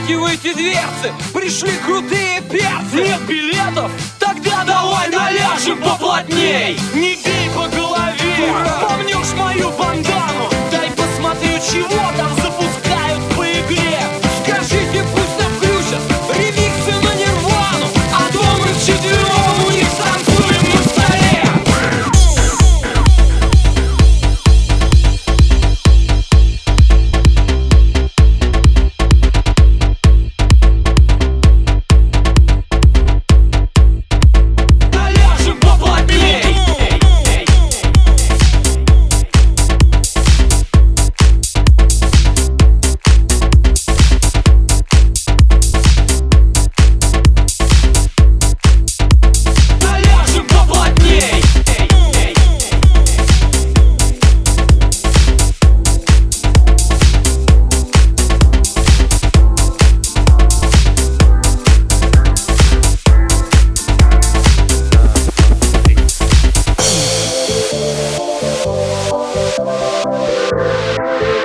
распахивайте дверцы, пришли крутые перцы. Нет билетов? Тогда давай наляжем поплотней. Не бей по голове, помнишь мою бандану? Дай посмотрю, чего там запускают по игре. Скажите, пусть нам включат ремиксы на Нирвану, а то мы вчетвером у них танцуем на столе. Yeah.